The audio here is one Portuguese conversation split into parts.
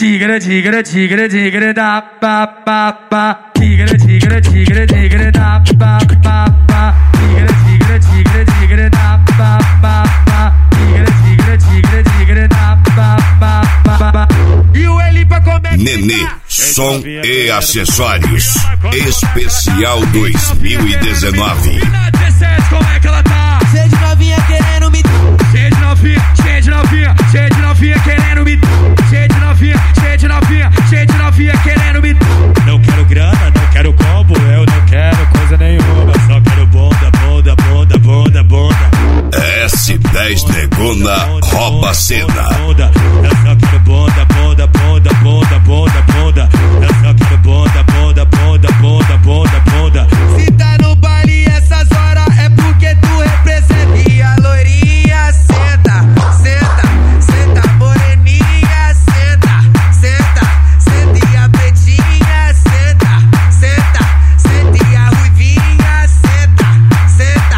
Tigre, tigre, tigre, tigre da pa pa pa. Tigre, tigre, tigre, tigre da pa pa pa. Tigre, tigre, tigre, tigre da pa pa pa. Tigre, tigre, tigre, tigre da pa pa pa. E o Elipa começa. Nenê, som e acessórios. Especial 2019. Como é que ela tá? Cheia de novinha querendo me. Cheia de novinha, cheia de novinha, cheia de novinha querendo me. Cheia de novinha, cheia de novinha, cheia de novinha querendo me. Não quero grana, não quero combo, eu não quero coisa nenhuma. Só quero bonda, bonda, bonda, bonda, bonda. S10 Negona rouba a cena. Eu só quero bonda, bonda, bonda, bonda, bonda, bonda. Eu só quero bonda, bonda, bonda, bonda, bonda, bonda. Se tá no baile essas horas é porque tu representa. E a loirinha senta, senta, senta, moreninha senta, senta, senta. E a pretinha senta, senta, senta. E a ruivinha senta, senta.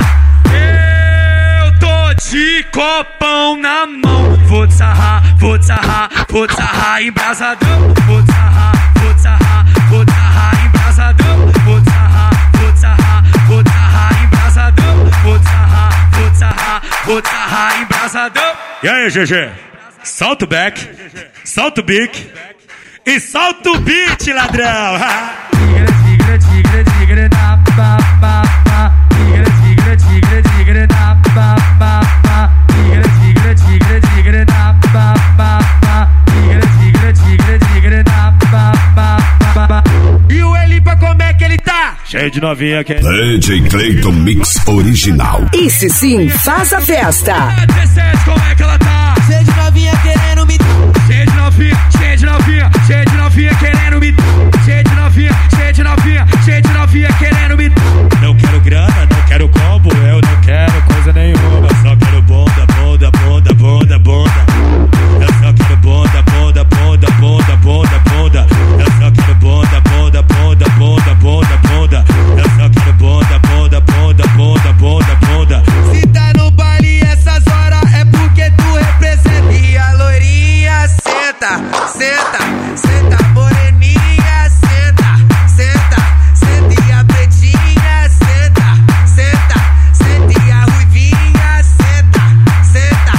Eu tô de copão na mão. Vou te sarrar, vou te sarrar, vou te sarrar embrasadão. Vou te sarrar, vou te sarrar, vou te sarrar embrasadão. Vou te sarrar, vou te sarrar, vou te sarrar embrasadão. Vou te sarrar, vou te sarrar, vou te sarrar embrasadão. E aí, GG? Solta o back, solta o bique e solta o beat, ladrão. Tigre, tigre, tigre, tigre da pa pa pa. Tigre, tigre, tigre, tigre da pa pa pa. Tigre, tigre, tigre, tigre da pa pa pa. Tigre, tigre, tigre, tigre da pa pa pa. E o Elipa como é que ele tá? Cheio de novinha que DJ Clayton Mix original. Esse sim faz a festa. como é que ela tá? Cheia de novinha querendo me. Cheia de novinha, cheia de novinha, cheia de novinha querendo me. Cheia de novinha, cheia de novinha, cheia de novinha querendo me. Não quero grana, não quero combo, eu não quero coisa nenhuma. Só quero bonda, bonda, bonda, bonda, bonda. Eu só quero bonda, bonda, bonda, bonda, bonda, bonda. Eu só quero bonda, bonda, bonda, bonda, bonda, bonda. Eu só quero bonda, bonda, bonda, bonda, bonda, bonda. Se tá no baile essas horas é porque tu representa. E a loirinha senta, senta, senta, moreninha senta, senta, senta. E a pretinha senta, senta, senta. E a ruivinha senta, senta.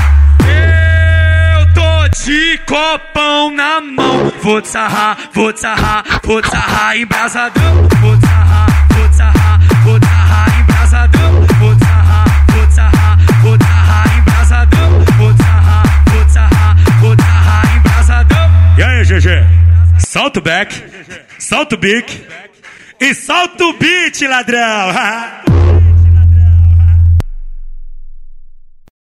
Eu tô de copão na mão. Vou te sarrar, vou te sarrar, vou te sarrar embrasadão. Vou te sarrar, vou te sarrar, vou te sarrar embrasadão. Vou te sarrar, vou te sarrar, vou te sarrar embrasadão. Vou te sarrar, vou te sarrar, vou te sarrar embrasadão. E aí, GG? Solta o back, solta o bique e solta o beat, ladrão.